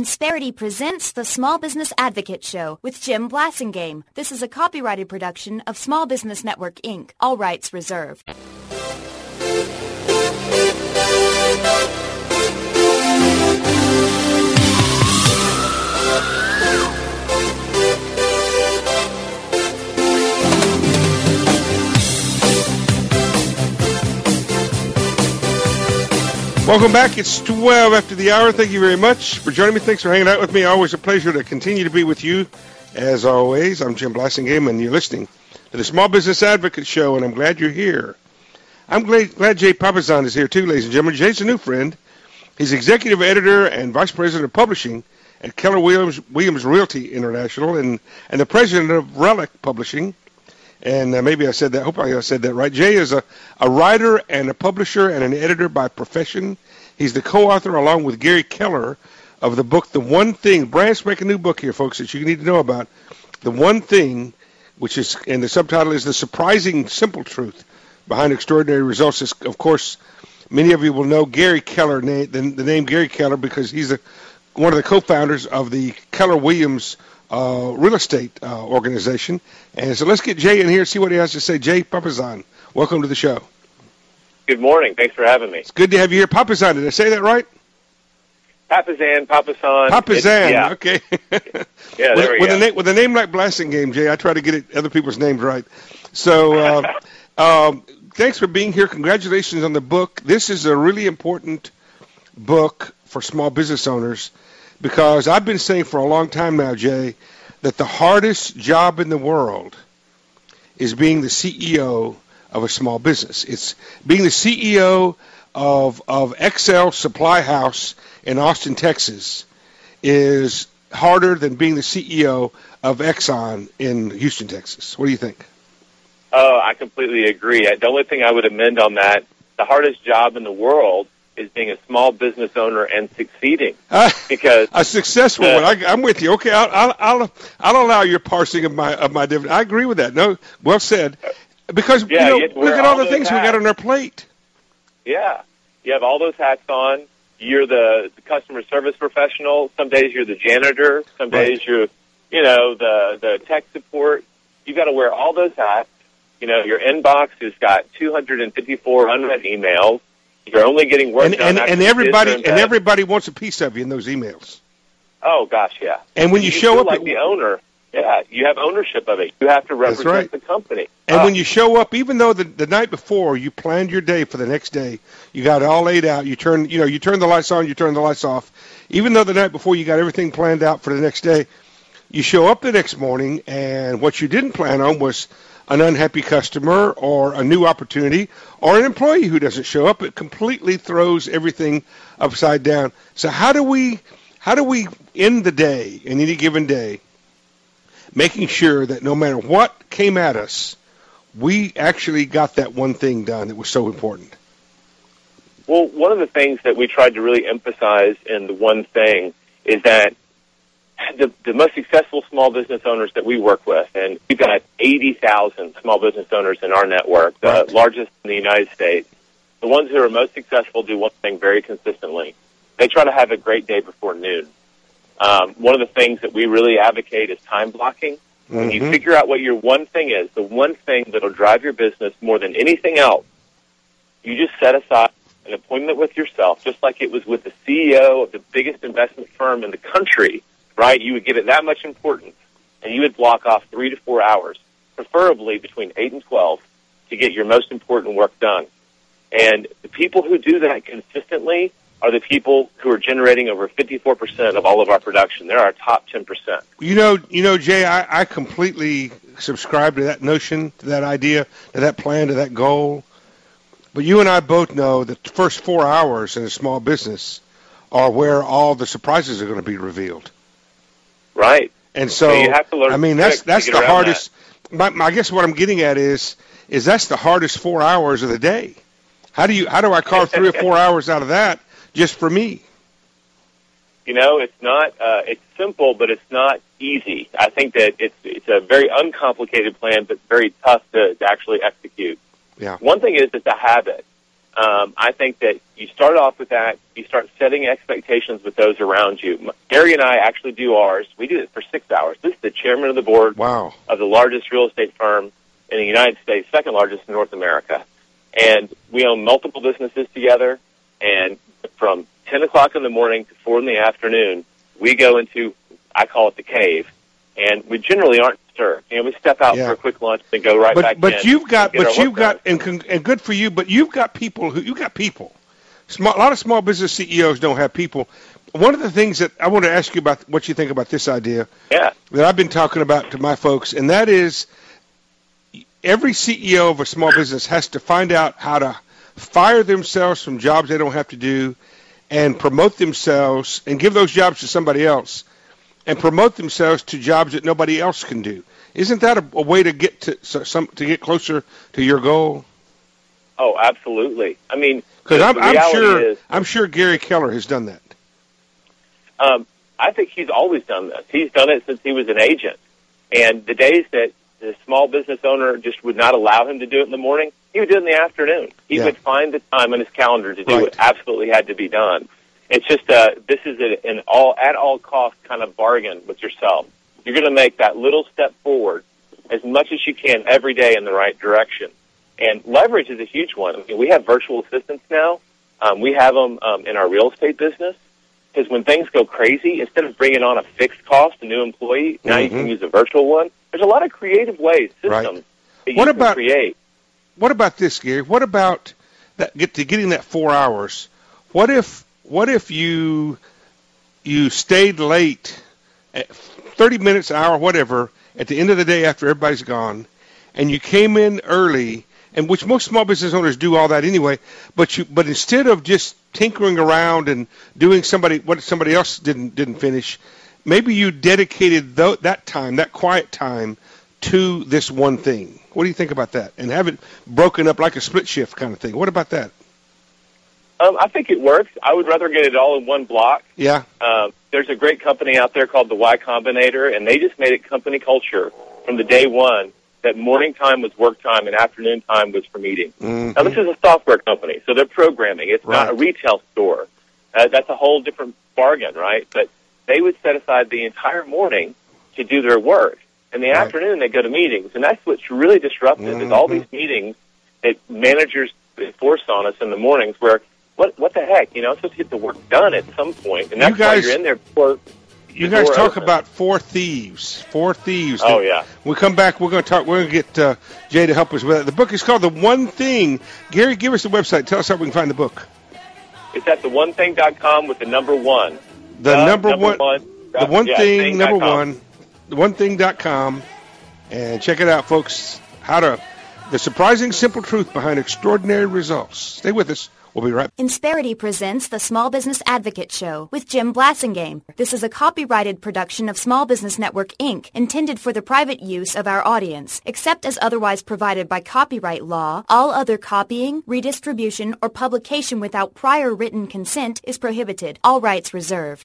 Insperity presents the Small Business Advocate Show with Jim Blasingame. This is a copyrighted production of Small Business Network, Inc. All rights reserved. Welcome back. It's 12 after the hour. Thank you very much for joining me. Thanks for hanging out with me. Always a pleasure to continue to be with you. As always, I'm Jim Blasingame, and you're listening to the Small Business Advocate Show, and I'm glad you're here. I'm glad Jay Papasan is here, too, ladies and gentlemen. Jay's a new friend. He's executive editor and vice president of publishing at Keller Williams Realty International and the president of Relic Publishing. And maybe I said that. Hopefully I said that right. Jay is a writer and a publisher and an editor by profession. He's the co-author, along with Gary Keller, of the book The One Thing. Brand spanking new book here, folks, that you need to know about. The One Thing, which is, and the subtitle is The Surprising Simple Truth Behind Extraordinary Results. Of course, many of you will know Gary Keller, the name Gary Keller, because he's one of the co-founders of the Keller Williams real estate organization. And so let's get Jay in here, see what he has to say. Jay Papasan, welcome to the show. Good morning. Thanks for having me. It's good to have you here. Papasan, did I say that right? Papasan. Yeah. Okay. Yeah, there we go. With a name like Blasingame, Jay, I try to get other people's names right. So thanks for being here. Congratulations on the book. This is a really important book for small business owners, because I've been saying for a long time now, Jay, that the hardest job in the world is being the CEO of a small business. It's being the CEO of XL Supply House in Austin, Texas, is harder than being the CEO of Exxon in Houston, Texas. What do you think? Oh, I completely agree. The only thing I would amend on that, the hardest job in the world is being a small business owner and succeeding. Because a successful one. I'm with you. Okay, I'll allow your parsing of my different. I agree with that. No, well said. Because look at all the things we got on our plate. Yeah, you have all those hats on. You're the customer service professional. Some days you're the janitor. Some days you're, the tech support. You've got to wear all those hats. Your inbox has got 254 unread emails. You're only getting work done. And everybody wants a piece of you in those emails. Oh gosh, yeah. And when you show up, like the owner, yeah, you have ownership of it. You have to represent the company. And when you show up, even though the night before you planned your day for the next day, you got it all laid out. You turn the lights on, you turn the lights off. Even though the night before you got everything planned out for the next day, you show up the next morning, and what you didn't plan on was an unhappy customer or a new opportunity or an employee who doesn't show up. It completely throws everything upside down. So how do we end the day, in any given day, making sure that no matter what came at us, we actually got that one thing done that was so important? Well, one of the things that we tried to really emphasize in the one thing is that the most successful small business owners that we work with, and we've got 80,000 small business owners in our network, the largest in the United States. The ones who are most successful do one thing very consistently. They try to have a great day before noon. One of the things that we really advocate is time blocking. Mm-hmm. When you figure out what your one thing is, the one thing that will drive your business more than anything else, you just set aside an appointment with yourself, just like it was with the CEO of the biggest investment firm in the country. Right, you would give it that much importance, and you would block off 3 to 4 hours, preferably between 8 and 12, to get your most important work done. And the people who do that consistently are the people who are generating over 54% of all of our production. They're our top 10%. Jay, I completely subscribe to that notion, to that idea, to that plan, to that goal. But you and I both know that the first 4 hours in a small business are where all the surprises are going to be revealed. Right. And so you have to learn that's the hardest. I guess what I'm getting at is that's the hardest 4 hours of the day. How do I carve 3 or 4 hours out of that just for me? It's not. It's simple, but it's not easy. I think that it's a very uncomplicated plan, but very tough to actually execute. Yeah. One thing is it's a habit. I think that you start off with that. You start setting expectations with those around you. Gary and I actually do ours. We do it for 6 hours. This is the chairman of the board of the largest real estate firm in the United States, second largest in North America. And we own multiple businesses together. And from 10 o'clock in the morning to 4 in the afternoon, we go into, I call it the cave. And we generally aren't disturbed. You know, we step out for a quick lunch and go right back in. But you've got, and good for you, but you've got people. A lot of small business CEOs don't have people. One of the things that I want to ask you about, what you think about this idea that I've been talking about to my folks, and that is every CEO of a small business has to find out how to fire themselves from jobs they don't have to do and promote themselves and give those jobs to somebody else and promote themselves to jobs that nobody else can do. Isn't that a way to get to get closer to your goal? Oh, absolutely. I mean, because I'm sure Gary Keller has done that. I think he's always done this. He's done it since he was an agent. And the days that the small business owner just would not allow him to do it in the morning, he would do it in the afternoon. He would find the time on his calendar to do what absolutely had to be done. It's just this is an at all cost kind of bargain with yourself. You're going to make that little step forward as much as you can every day in the right direction. And leverage is a huge one. I mean, we have virtual assistants now. We have them in our real estate business because when things go crazy, instead of bringing on a fixed cost, a new employee, now you can use a virtual one. There's a lot of creative ways, systems that you can create. What about this, Gary? What about getting that 4 hours? What if you stayed late, 30 minutes, an hour, whatever, at the end of the day after everybody's gone, and you came in early, and which most small business owners do all that anyway, but instead of just tinkering around and doing what somebody else didn't finish, maybe you dedicated that time, that quiet time, to this one thing. What do you think about that? And have it broken up like a split shift kind of thing. What about that? I think it works. I would rather get it all in one block. Yeah. There's a great company out there called the Y Combinator, and they just made it company culture from the day one that morning time was work time and afternoon time was for meetings. Mm-hmm. Now, this is a software company, so they're programming. It's not a retail store. That's a whole different bargain, right? But they would set aside the entire morning to do their work. In the afternoon, they go to meetings, and that's what's really disruptive is all these meetings that managers force on us in the mornings where, what the heck, I'm supposed to get the work done at some point, and that's why you're in there before. You guys talk about four thieves. Oh, yeah. When we come back, we're going to get Jay to help us with it. The book is called The One Thing. Gary, give us the website. Tell us how we can find the book. It's at theonething.com with the number one. The number one. The one thing, number one. TheOneThing.com. And check it out, folks. The surprising simple truth behind extraordinary results. Stay with us. We'll be right back. Insperity presents the Small Business Advocate Show with Jim Blassingame. This is a copyrighted production of Small Business Network, Inc., intended for the private use of our audience. Except as otherwise provided by copyright law, all other copying, redistribution, or publication without prior written consent is prohibited. All rights reserved.